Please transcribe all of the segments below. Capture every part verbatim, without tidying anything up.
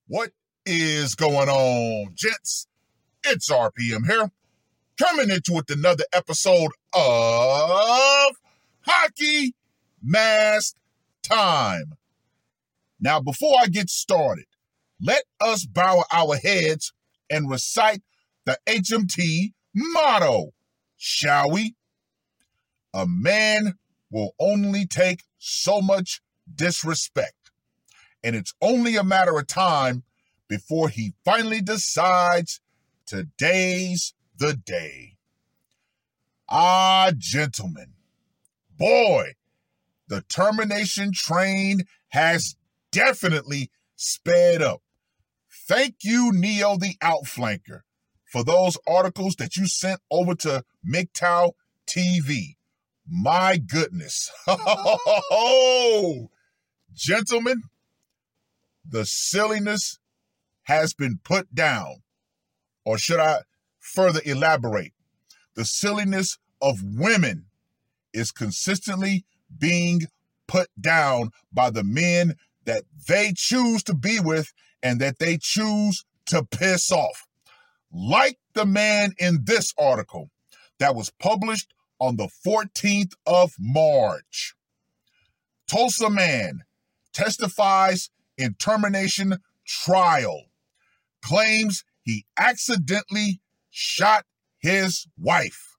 What is going on, gents? It's R P M here, coming into with another episode of Hockey Mask Time. Now, before I get started, let us bow our heads and recite the H M T motto, shall we? A man will only take so much disrespect, and it's only a matter of time before he finally decides today's the day. Ah, gentlemen, boy, the termination train has definitely sped up. Thank you, Neo the Outflanker, for those articles that you sent over to M G T O W T V. My goodness. Oh, gentlemen, the silliness has been put down. Or should I further elaborate? The silliness of women is consistently being put down by the men that they choose to be with and that they choose to piss off. Like the man in this article that was published on the fourteenth of March. Tulsa man testifies in termination trial, claims he accidentally shot his wife.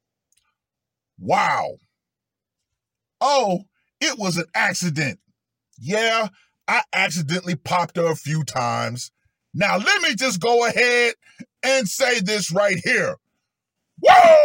Wow. Oh, it was an accident. Yeah, I accidentally popped her a few times. Now let me just go ahead and say this right here. Woo!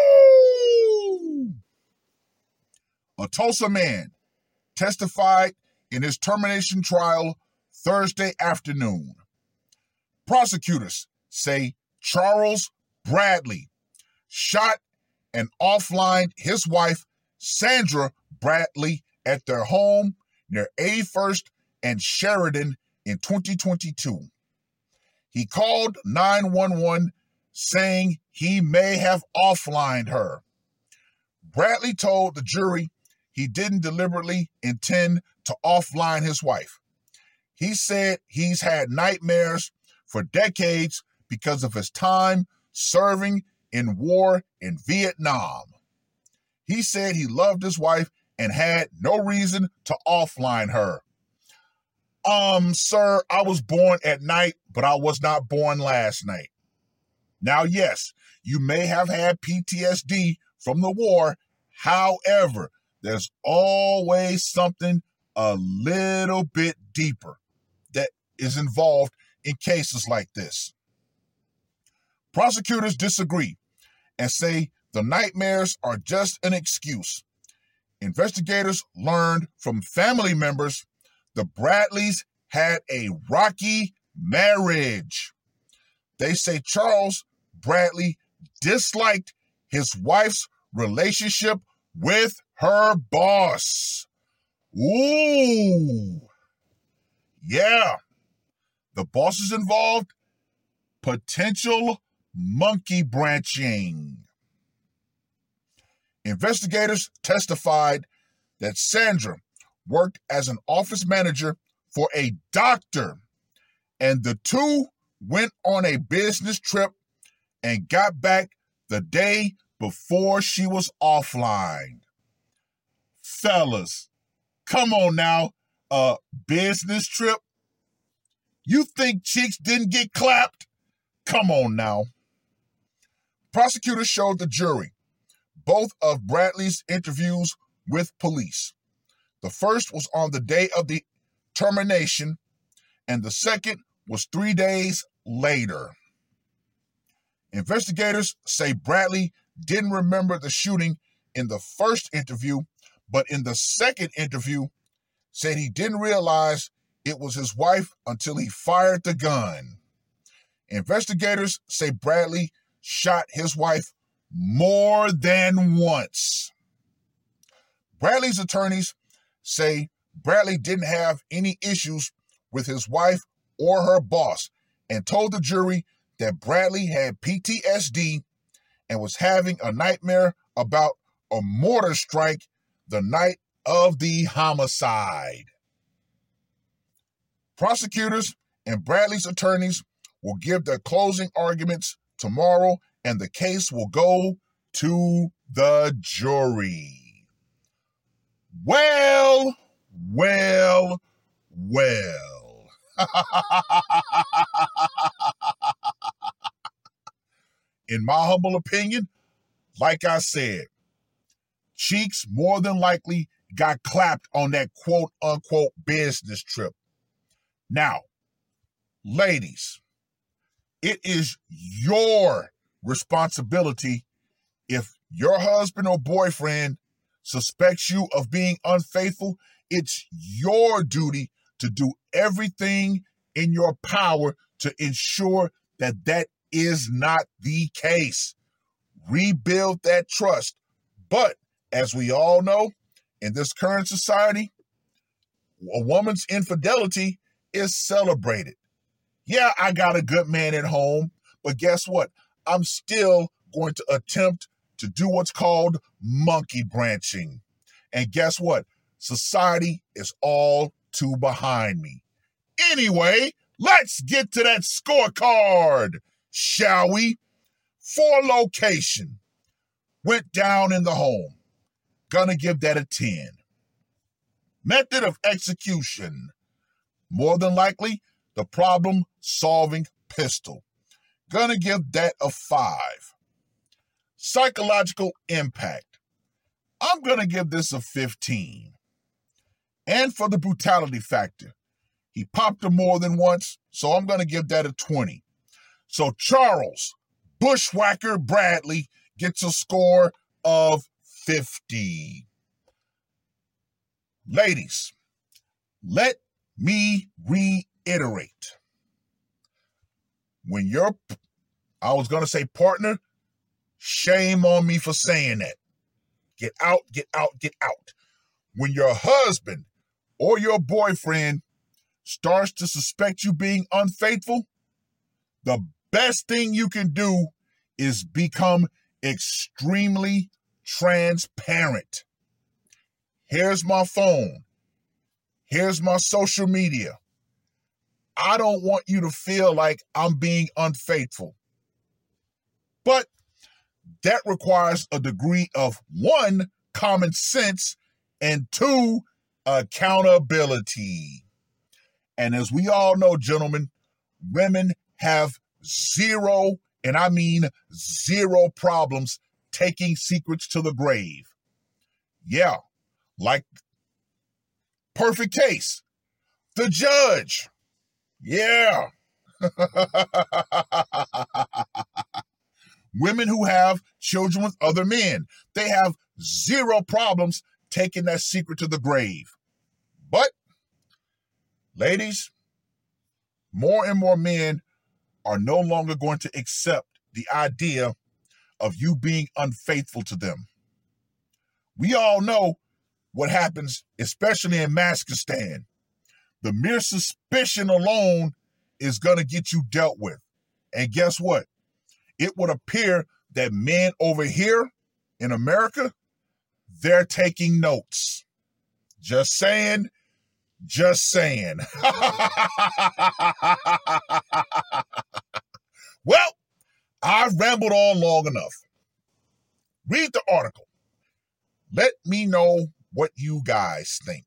A Tulsa man testified in his termination trial Thursday afternoon. Prosecutors say Charles Bradley shot and offlined his wife, Sandra Bradley, at their home near eighty-first and Sheridan in twenty twenty-two. He called nine one one saying he may have offlined her. Bradley told the jury he didn't deliberately intend to offline his wife. He said he's had nightmares for decades because of his time serving in war in Vietnam. He said he loved his wife and had no reason to offline her. Um, sir, I was born at night, but I was not born last night. Now, yes, you may have had P T S D from the war. However, there's always something a little bit deeper that is involved in cases like this. Prosecutors disagree and say the nightmares are just an excuse. Investigators learned from family members the Bradleys had a rocky marriage. They say Charles Bradley disliked his wife's relationship with her boss. Ooh. Yeah. The boss is involved. Potential monkey branching. Investigators testified that Sandra worked as an office manager for a doctor, and the two went on a business trip and got back the day before she was offline. Fellas, come on now, a business trip? You think chicks didn't get clapped? Come on now. Prosecutors showed the jury both of Bradley's interviews with police. The first was on the day of the termination, and the second was three days later. Investigators say Bradley didn't remember the shooting in the first interview, but in the second interview said he didn't realize it was his wife until he fired the gun. Investigators say Bradley shot his wife more than once. Bradley's attorneys say Bradley didn't have any issues with his wife or her boss and told the jury that Bradley had P T S D and was having a nightmare about a mortar strike the night of the homicide. Prosecutors and Bradley's attorneys will give their closing arguments tomorrow, and the case will go to the jury. Well, well, well. In my humble opinion, like I said, Cheeks more than likely got clapped on that quote-unquote business trip. Now, ladies, it is your responsibility if your husband or boyfriend suspects you of being unfaithful. It's your duty to do everything in your power to ensure that that is not the case. Rebuild that trust. But as we all know, in this current society, a woman's infidelity is celebrated. Yeah, I got a good man at home, but guess what? I'm still going to attempt to do what's called monkey branching. And guess what? Society is all too behind me. Anyway, let's get to that scorecard, shall we? For location, went down in the home. Gonna give that a ten. Method of execution, more than likely, the problem-solving pistol. Gonna give that a five. Psychological impact, I'm gonna give this a fifteen. And for the brutality factor, he popped her more than once, so I'm gonna give that a twenty. So Charles Bushwhacker Bradley gets a score of fifty. Ladies, let me reiterate. When your, I was going to say partner, shame on me for saying that. Get out, get out, get out. When your husband or your boyfriend starts to suspect you being unfaithful, the best thing you can do is become extremely transparent. Here's my phone. Here's my social media. I don't want you to feel like I'm being unfaithful. But that requires a degree of, one, common sense, and two, accountability. And as we all know, gentlemen, women have zero, and I mean zero problems taking secrets to the grave. Yeah, like perfect case, the judge. Yeah. Women who have children with other men, they have zero problems taking that secret to the grave. But, ladies, more and more men are no longer going to accept the idea of you being unfaithful to them. We all know what happens, especially in Maskistan. The mere suspicion alone is going to get you dealt with. And guess what? It would appear that men over here in America, they're taking notes. Just saying, just saying. Well, I've rambled on long enough. Read the article. Let me know what you guys think.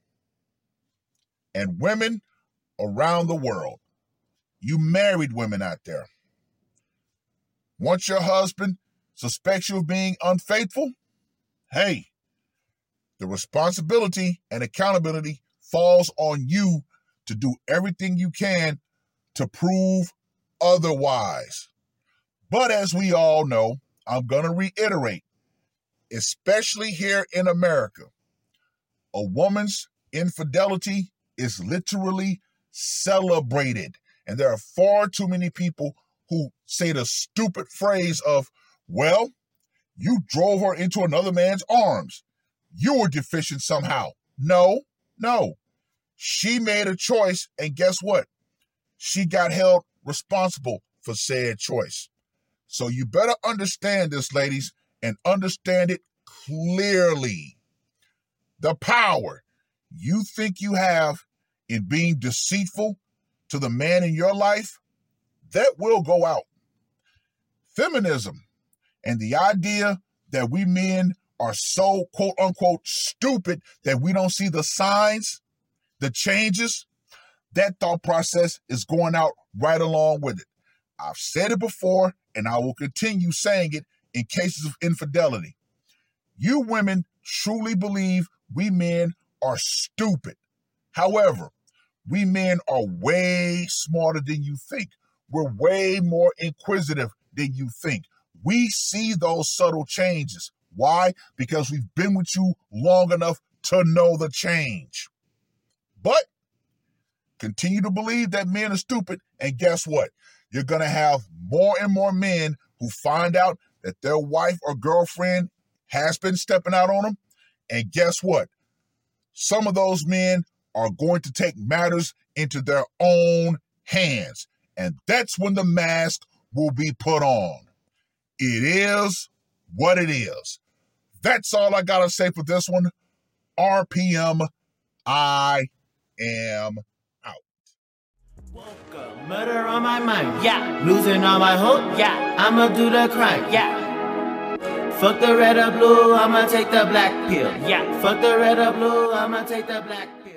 And women around the world, you married women out there, once your husband suspects you of being unfaithful, hey, the responsibility and accountability falls on you to do everything you can to prove otherwise. But as we all know, I'm going to reiterate, especially here in America, a woman's infidelity is literally celebrated. And there are far too many people who say the stupid phrase of, well, you drove her into another man's arms. You were deficient somehow. No, no. She made a choice, and guess what? She got held responsible for said choice. So you better understand this, ladies, and understand it clearly. The power you think you have in being deceitful to to the man in your life, that will go out. Feminism and the idea that we men are so quote unquote stupid that we don't see the signs, the changes, that thought process is going out right along with it. I've said it before, and I will continue saying it in cases of infidelity. You women truly believe we men are stupid. However, we men are way smarter than you think. We're way more inquisitive than you think. We see those subtle changes. Why? Because we've been with you long enough to know the change. But continue to believe that men are stupid, and guess what? You're going to have more and more men who find out that their wife or girlfriend has been stepping out on them. And guess what? Some of those men are going to take matters into their own hands. And that's when the mask will be put on. It is what it is. That's all I got to say for this one. R P M, I am out. Woke up, murder on my mind, yeah. Losing all my hope, yeah. I'ma do the crime, yeah. Fuck the red or blue, I'ma take the black pill, yeah. Fuck the red or blue, I'ma take the black pill.